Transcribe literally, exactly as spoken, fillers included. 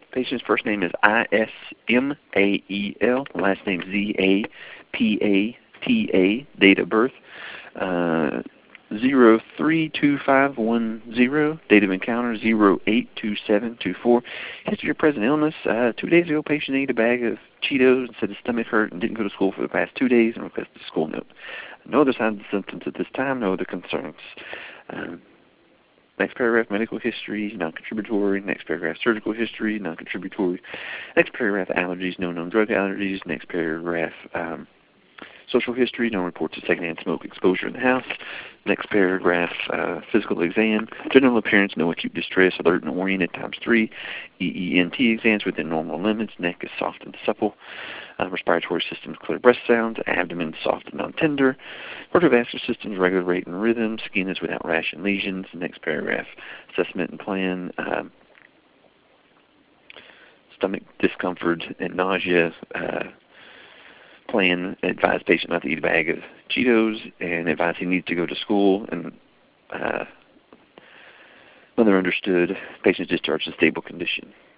Patient's first name is I S M A E L, last name Z A P A T A, date of birth uh, zero three two five one zero, date of encounter zero eight two seven two four. History of present illness. Uh, two days ago, patient ate a bag of Cheetos and said his stomach hurt and didn't go to school for the past two days and requested a school note. No other signs and symptoms at this time, no other concerns. Um, Next paragraph, medical history, non-contributory. Next paragraph, surgical history, non-contributory. Next paragraph, allergies, no known drug allergies. Next paragraph, um, social history, no reports of secondhand smoke exposure in the house. Next paragraph, uh, physical exam, general appearance, no acute distress, alert and oriented, times three. E E N T exams within normal limits. Neck is soft and supple. Uh, respiratory systems, clear breath sounds. Abdomen soft and non-tender. Cardiovascular systems, regular rate and rhythm. Skin is without rash and lesions. Next paragraph, assessment and plan. Um, stomach discomfort and nausea. Uh, plan, advise patient not to eat a bag of Cheetos, and advise he needs to go to school. And uh, mother understood. Patient's discharged in stable condition.